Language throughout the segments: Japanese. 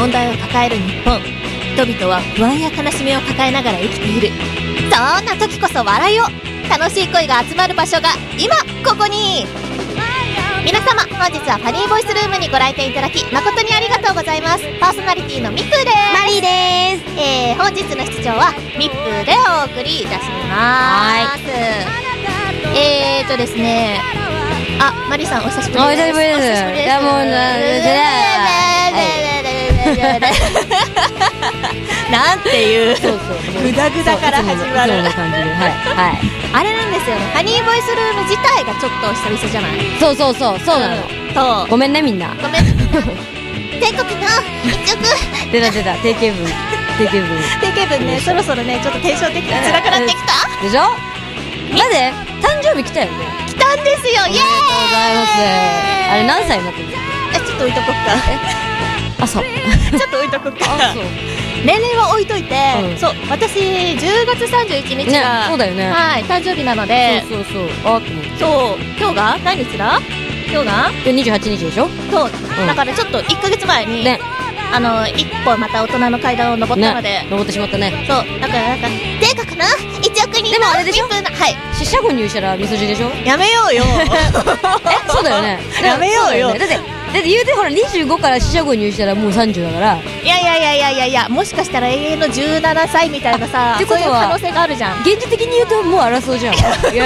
問題を抱える日本。人々は不安や悲しみを抱えながら生きている。そんな時こそ笑いを。楽しい声が集まる場所が今ここに。皆様、本日はファニーボイスルームにご来店いただき誠にありがとうございます。パーソナリティのミップーです。 マリーです。 本日の出張はミップーでお送りいたします。ですね、あ、マリーさんお久しぶりです。 お久しぶりです。いや、もうなんていうそうグダグダから始まるそう感じで、はいあれなんですよね、ハニーボイスルーム自体がちょっと久々じゃない。 そうなの。 そう、 ごめんねみんな。 ごめん。全国の一億出た定型文ね、そろそろね、ちょっとテンション的に辛くなってきたでしょ。なんで誕生日来たよね。 来たんですよ。イエーイ。 ありがとうございます。あれ何歳になってるんですか。 ちょっと置いとこっか。 あ、そうちょっと置いとこっか。 そう年齢は置いといて、そう、私10月31日が、 そうだよね、 はい、誕生日なので、 そうあってそう、今日が何日だ。今日が 28日でしょ。 そう、だからちょっと1ヶ月前にね、 一歩また大人の階段を登ったので、 登ってしまったね。 そう、だからなんか全国の1億人のでもあれでしょ、 はい、 四捨五入したら味噌汁でしょ。 やめようよそうだよね。 やめようよ。 だって言うてほら25から四捨五入したらもう30だから。 いや、もしかしたら永遠の17歳みたいなさ、そういう可能性があるじゃん。 現実的に言うともう争うじゃん。イエーイ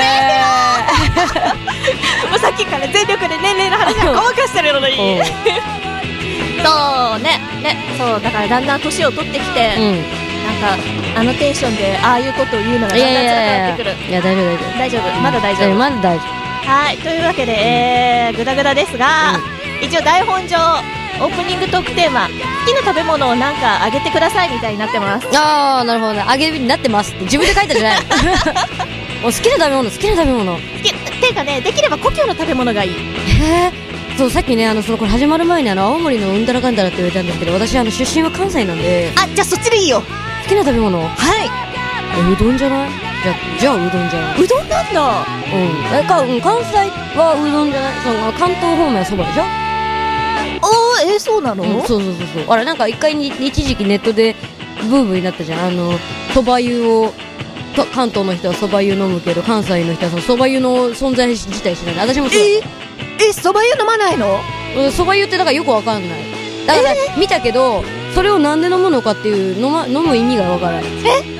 もうさっきから全力で年齢の話をごまかしてるのにそうね、そうだからだんだん年を取ってきて、なんかあのテンションでああいうことを言うのがだんだん辛くなってくる。 いや大丈夫、 まだ大丈夫。はい、というわけで、グダグダですが、一応台本上オープニングトークテーマ、好きな食べ物をなんかあげてくださいみたいになってます。 ああ、なるほどね。あげるになってますって自分で書いたじゃない好きな食べ物ていうかね、できれば故郷の食べ物がいい。 そう、さっきね、これ始まる前に青森のうんたらかんたらって言われたんですけど、私出身は関西なんで。 あ、じゃあそっちでいいよ。 好きな食べ物、 はい、 うどんじゃない。じゃあうどんじゃない。 うどんなんだ。 関西はうどんじゃない。関東方面はそばでしょ。 そうなの。 そうあれなんか一回に一時期ネットでブームになったじゃん。そば湯を関東の人はそば湯飲むけど、関西の人はそば湯の存在自体しない。私もそう。 そば湯飲まないの。 そば湯ってだからよくわかんない。だから見たけど、それをなんで飲むのかっていう飲む意味がわからない。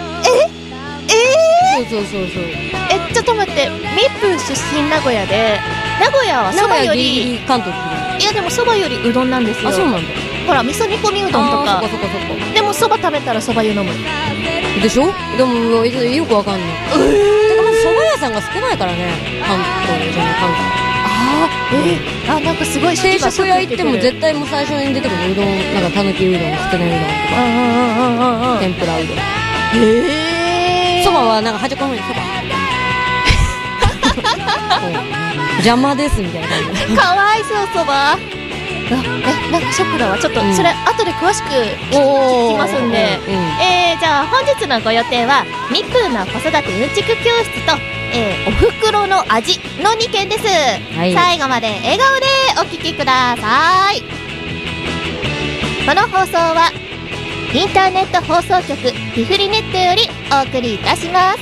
そうちょっと待って、ミップ出身名古屋で、名古屋はそばより関東。 いやでもそばよりうどんなんですよ。 あ、そうなんだ。 ほら味噌煮込みうどんとか。 そっか。 でもそば食べたらそば湯飲むでしょ。でもよくわかんない。てかまずそば屋さんが少ないからね、関東じゃない関西。 なんかすごい定食屋行っても絶対もう最初に出てくるうどん、なんかたぬきうどん、つくねうどんとか、天ぷらうどん。そばはなんか端っこの方にそば邪魔ですみたいな感じ。 かわいそう、そば。なんかショックだわ。ちょっとそれ後で詳しく聞きますんで。じゃあ本日のご予定はミップーの子育てうんちく教室と、おふくろの味の2件です、最後まで笑顔でお聞きください。この放送はインターネット放送局ピフリネットよりお送りいたします。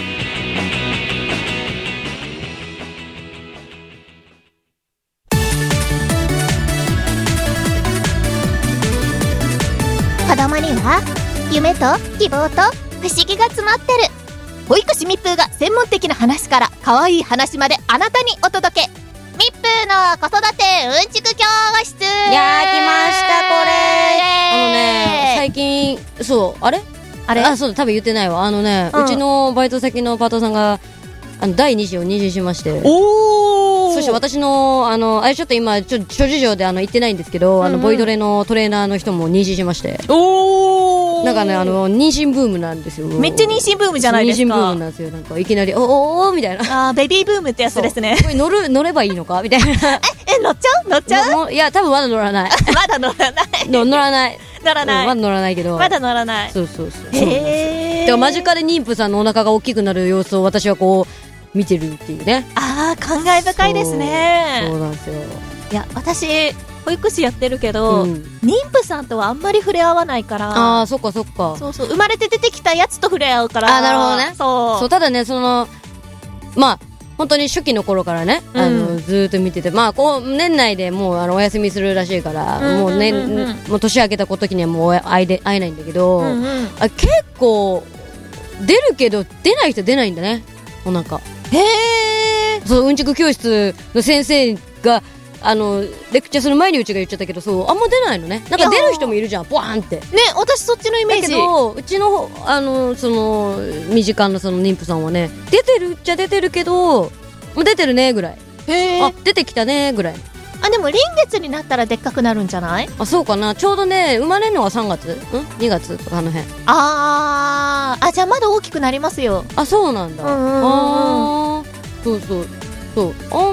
子供には夢と希望と不思議が詰まってる。保育士ミップーが専門的な話から可愛い話まであなたにお届け。ミップーの子育てうんちく教室。 来ましたこれ。最近そうあれそうだ、多分言ってないわ。うちのバイト先のパートさんが第2子を妊娠しまして。そして私のあれちょっと今諸事情で行ってないんですけど、ボイトレのトレーナーの人も妊娠しまして。なんかね妊娠ブームなんですよ。 めっちゃ妊娠ブームじゃないですか。 妊娠ブームなんですよ。なんかいきなりおーみたいな。 ベビーブームってやつですね。 これ乗ればいいのかみたいな。 乗っちゃう？ いや多分まだ乗らない。 まだ乗らない。 乗らない。 まだ乗らないけど。 まだ乗らない。 そう。でも間近で妊婦さんのお腹が大きくなる様子を私はこう見てるっていうね。 感慨深いですね。 そうなんですよ。 いや私保育士やってるけど、妊婦さんとはあんまり触れ合わないから。 あ、そっかそっか。 そうそう、生まれて出てきたやつと触れ合うから。 あ、なるほどね。 そう、 ただね、まあ、本当に初期の頃からね、ずーっと見てて、まあ、こう、年内でもう、お休みするらしいから、もう年明けた時にはもう会えないんだけど、結構、出るけど、出ない人出ないんだね、もうなんか。そう、うんちく教室の先生が、レクチャーする前にうちが言っちゃったけど、そう、あんま出ないのね。なんか出る人もいるじゃん、ボワーンって。ね、 私そっちのイメージ。 だけど、うちの、身近な妊婦さんはね、出てるっちゃ出てるけど、もう出てるね、ぐらい。あ、出てきたね、ぐらい。 あ、でも臨月になったらでっかくなるんじゃない？ あ、そうかな。ちょうどね、生まれるのは3月？2月とかあの辺。 じゃあまだ大きくなりますよ。 あ、そうなんだ。そうそう。そう。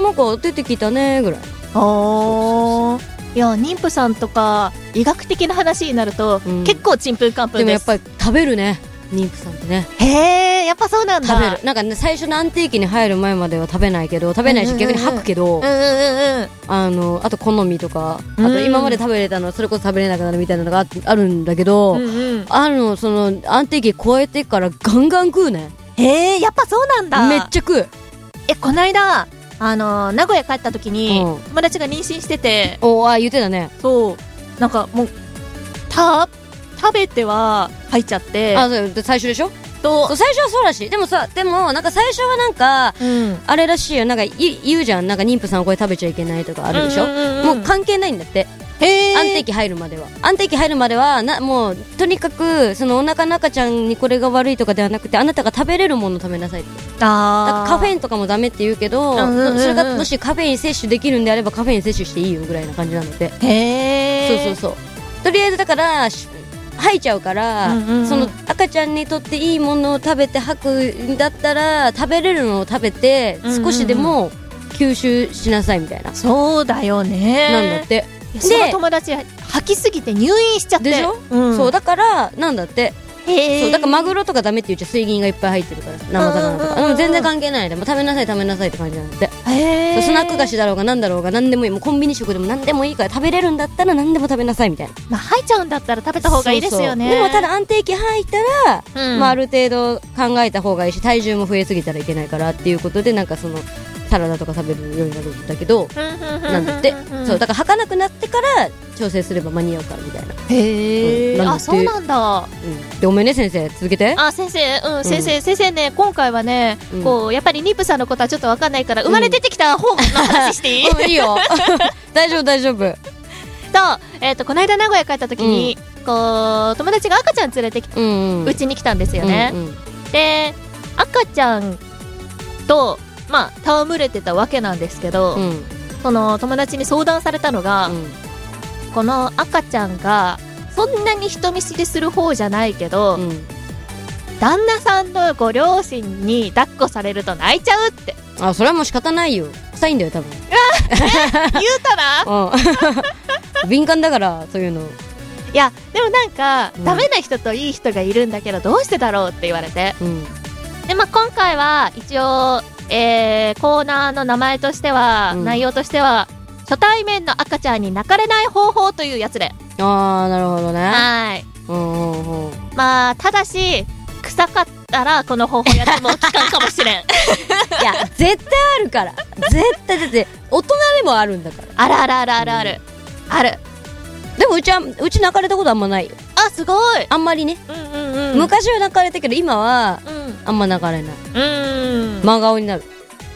なんか出てきたね、ぐらい。 いや、妊婦さんとか医学的な話になると、結構ちんぷんかんぷんです。 でもやっぱり食べるね、妊婦さんってね。 やっぱそうなんだ。 食べる。なんかね、最初の安定期に入る前までは食べないけど、食べないし逆に吐くけど、あと好みとか、あと今まで食べれたのはそれこそ食べれなくなるみたいなのがあるんだけど、安定期超えてからガンガン食うね。 やっぱそうなんだ。 めっちゃ食う。 こないだ名古屋帰った時に、友達が妊娠してて。 言ってたね。 そう。なんかもう、食べては入っちゃって。 最初でしょ？そう、最初はそうらしい。でもなんか最初はなんか、あれらしいよ。なんか言うじゃん。なんか妊婦さんこれ食べちゃいけないとかあるでしょ？もう関係ないんだって。安定期入るまではもうとにかくお腹の赤ちゃんにこれが悪いとかではなくて、あなたが食べれるものを食べなさいって。だからカフェインとかもダメって言うけど、それがもしカフェイン摂取できるんであればカフェイン摂取していいよぐらいな感じなので。そうとりあえずだから吐いちゃうから、赤ちゃんにとっていいものを食べて吐くんだったら、食べれるのを食べて少しでも吸収しなさいみたいな。 そうだよね。 なんだって。 その友達吐きすぎて入院しちゃってでしょ、そうだからなんだって。そうだからマグロとかダメって言っちゃ水銀がいっぱい入ってるから、生魚とか全然関係ないでも食べなさいって感じなんで。スナック菓子だろうがなんだろうが何でもいい、もうコンビニ食でも何でもいいから食べれるんだったら何でも食べなさいみたいな。 まあ吐いちゃうんだったら食べた方がいいですよね。 でもただ安定期入ったら、ある程度考えた方がいいし、体重も増えすぎたらいけないからっていうことで、なんかサラダとか食べるようになるんだけど、なんだって。そうだから吐かなくなってから調整すれば間に合うからみたいな。 そうなんだ。 で、ごめんね先生、続けて。 先生ね、今回はね、こうやっぱり妊婦さんのことはちょっと分かんないから、生まれてきた方の話していい？ いいよ。大丈夫。 この間名古屋帰った時に、こう友達が赤ちゃん連れてきてうちに来たんですよね。で、赤ちゃんと戯れてたわけなんですけど、その友達に相談されたのが、この赤ちゃんがそんなに人見知りする方じゃないけど、旦那さんのご両親に抱っこされると泣いちゃうって。 それはもう仕方ないよ。臭いんだよ多分。 言うたら敏感だからそういうの。 いやでもなんか、ダメな人といい人がいるんだけどどうしてだろうって言われて、で今回は一応コーナーの名前としては、内容としては初対面の赤ちゃんに泣かれない方法というやつで。 なるほどね。 はい。ただし臭かったらこの方法やっても効かんかもしれん。いや絶対あるから。絶対だって大人でもあるんだから。 ある。 でもうち泣かれたことあんまないよ。 すごい。 あんまりね。昔は泣かれたけど今はあんま泣かれない。真顔になる。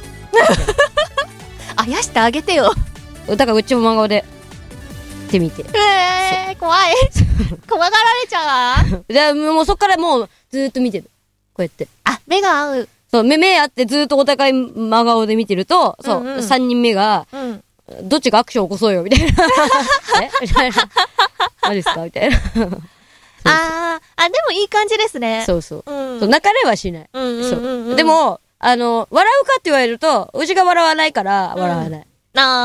あやしてあげてよ。 だからうちも真顔でってみて。 怖い。怖がられちゃう。 じゃあもうそっからもうずーっと見てる。こうやって。 目が合う。 そう、目合ってずーっとお互い真顔で見てると、そう、3人目が、どっちがアクション起こそうよ、みたいな。みたいな。何ですかみたいな。でもいい感じですね。 そう。泣かれはしない。そう。でも、笑うかって言われると、うちが笑わないから笑わない。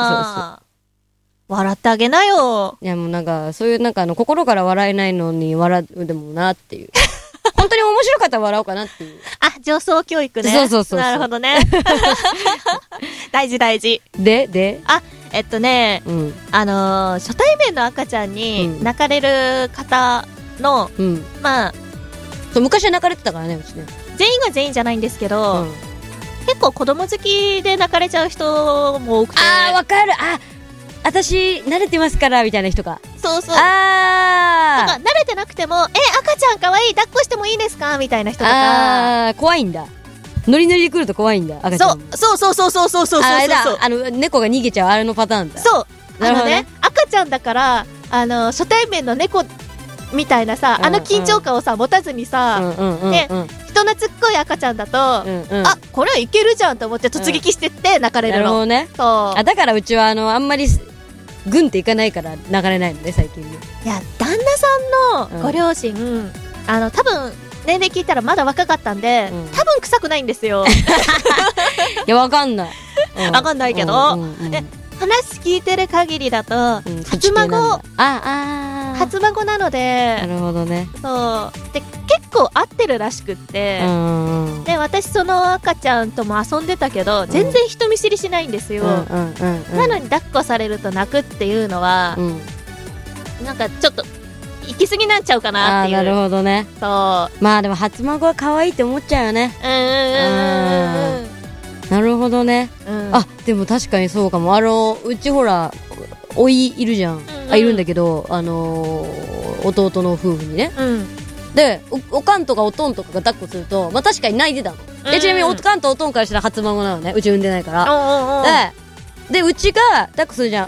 笑ってあげなよ。 いやもうなんか、そういうなんか心から笑えないのに笑うでもなっていう。本当に面白かったら笑おうかなっていう。 上層教育ね。 そう。 なるほどね。大事。 で初対面の赤ちゃんに泣かれる方の、まあそう昔は泣かれてたからね、うちね。 全員が全員じゃないんですけど、結構子供好きで泣かれちゃう人も多くて。 わかる。私慣れてますからみたいな人が。 そうそう。なんか慣れてなくても、赤ちゃん可愛い、抱っこしてもいいですかみたいな人とか。 怖いんだ。ノリノリで来ると怖いんだ、赤ちゃん。 そう。あれだ、 猫が逃げちゃうあれのパターンだ。 そう。赤ちゃんだから、初対面の猫みたいなさ、緊張感をさ、持たずにさ、ね、人懐っこい赤ちゃんだと、これはいけるじゃんと思って突撃してって泣かれるの。なるほどね。そう。 だからうちはあんまり、グンっていかないから流れないのね、最近ね。 いや、旦那さんのご両親、多分、年齢聞いたらまだ若かったんで、多分臭くないんですよ。 いや、わかんない。 わかんないけど、話聞いてる限りだと、初孫なので、 なるほどね。 そう。で、結構合ってるらしくって、で、私その赤ちゃんとも遊んでたけど、全然人見知りしないんですよ。なのに抱っこされると泣くっていうのは、なんかちょっと、行き過ぎなんちゃうかなっていう。 なるほどね。 そう。 まあでも初孫は可愛いって思っちゃうよね。なるほどね。でも確かにそうかも。うちほら、おいいるじゃん。いるんだけど、弟の夫婦にね。で、おかんとかおとんとかが抱っこすると、まあ確かに泣いてたの。で、ちなみにおかんとおとんからしたら初孫なのね。うち産んでないから。で、うちが抱っこするじゃん。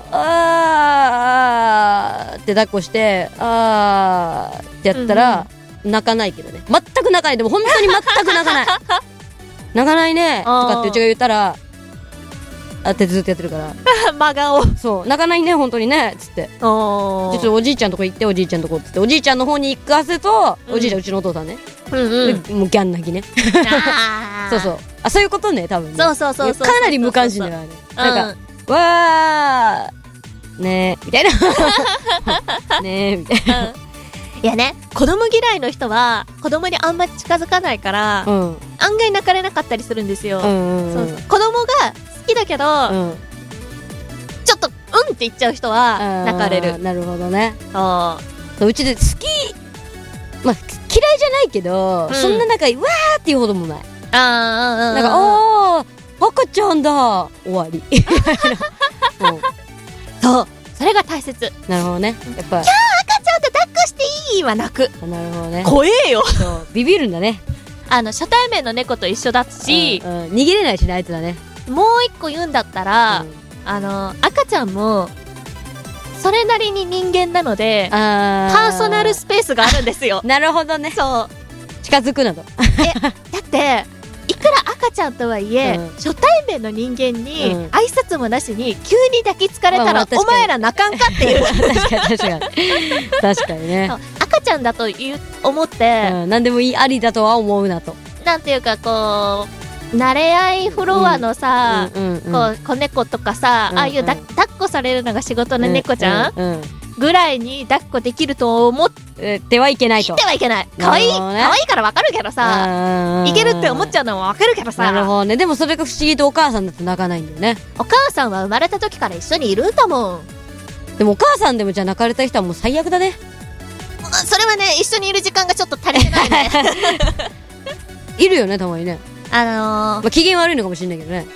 って抱っこして、ってやったら、泣かないけどね。全く泣かない。でも本当に全く泣かない。泣かないね。とかってうちが言ったら、ってずっとやってるから。 真顔。 そう。泣かないね、本当にね。つって。実はおじいちゃんとこ行って、おじいちゃんとこつって。おじいちゃんの方に行かせと、おじいちゃん、うちのお父さんね。もうギャン泣きね。そうそう。そういうことね、多分ね。 そう。 かなり無関心だよね。なんか、わーねーみたいなねーみたいな、 いやね、子供嫌いの人は子供にあんま近づかないから、案外泣かれなかったりするんですよ。そう子供が好きだけど、ちょっとって言っちゃう人は泣かれる。 なるほどね。 うちで好き、まあ嫌いじゃないけど、そんな仲いいわーっていうほどもない。なんか赤ちゃんだ終わり。 そう、それが大切。 なるほどね。やっぱ赤ちゃんって抱っこしていいは泣く。 なるほどね。 怖えよ。 そうビビるんだね。 初対面の猫と一緒だし、 逃げれないしね、あいつだね。 もう一個言うんだったら、赤ちゃんもそれなりに人間なので、パーソナルスペースがあるんですよ。 なるほどね。 そう近づくなど。 だっていくら赤ちゃんとはいえ、初対面の人間に挨拶もなしに急に抱きつかれたら、お前ら泣かんかっていう。 確かにね。 赤ちゃんだと思って、 何でもいいありだとは思うなと。 なんていうかこう慣れ合いフロアのさ、子猫とかさ、ああいう抱っこされるのが仕事の猫ちゃんぐらいに抱っこできると思ってはいけないと。 はいけない。可愛いからわかるけどさ、いけるって思っちゃうのもわかるけどさ。 なるほどね。でもそれが不思議とお母さんだと泣かないんだよね。 お母さんは生まれた時から一緒にいるんだもん。 でもお母さんでもじゃあ泣かれた人はもう最悪だね。 それはね、一緒にいる時間がちょっと足りてないね。 いるよね、たまにね。機嫌悪いのかもしれないけどね。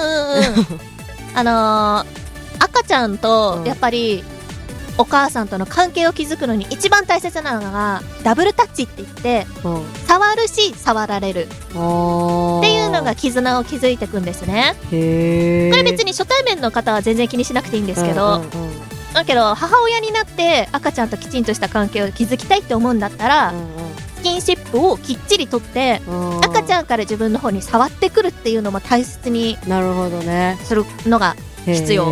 赤ちゃんとやっぱりお母さんとの関係を築くのに一番大切なのがダブルタッチって言って、触るし触られるっていうのが絆を築いていくんですね。これ別に初対面の方は全然気にしなくていいんですけど、だけど母親になって赤ちゃんときちんとした関係を築きたいって思うんだったら、スキンシップをきっちりとって赤ちゃんから自分の方に触ってくるっていうのも大切にするのが必要。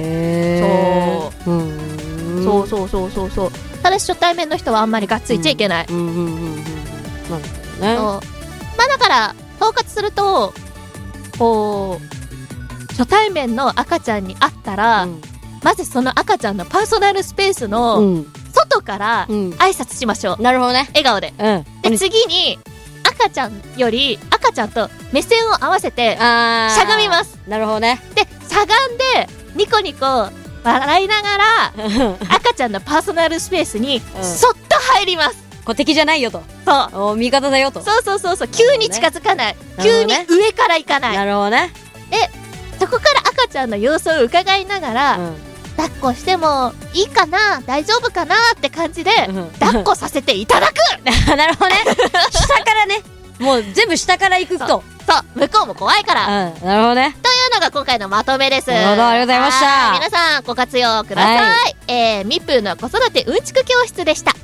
そう。ただし初対面の人はあんまりがっついちゃいけない。まあだから統括すると、こう初対面の赤ちゃんに会ったら、まずその赤ちゃんのパーソナルスペースの外から挨拶しましょう。 なるほどね。 笑顔で。で次に赤ちゃんと目線を合わせてしゃがみます。 なるほどね。 でしゃがんでニコニコ笑いながら赤ちゃんのパーソナルスペースにそっと入ります。 これ敵じゃないよと。 そう。 味方だよと。 そう。急に近づかない。急に上から行かない。 なるほどね。 で、そこから赤ちゃんの様子を伺いながら、抱っこしてもいいかな、大丈夫かなって感じで、抱っこさせていただくなるほどね。下からね。もう全部下から行くと。 そう、向こうも怖いから。 なるほどね。 というのが今回のまとめです。 なるほど、ありがとうございました。 皆さんご活用ください。ミップーの子育てうんちく教室でした。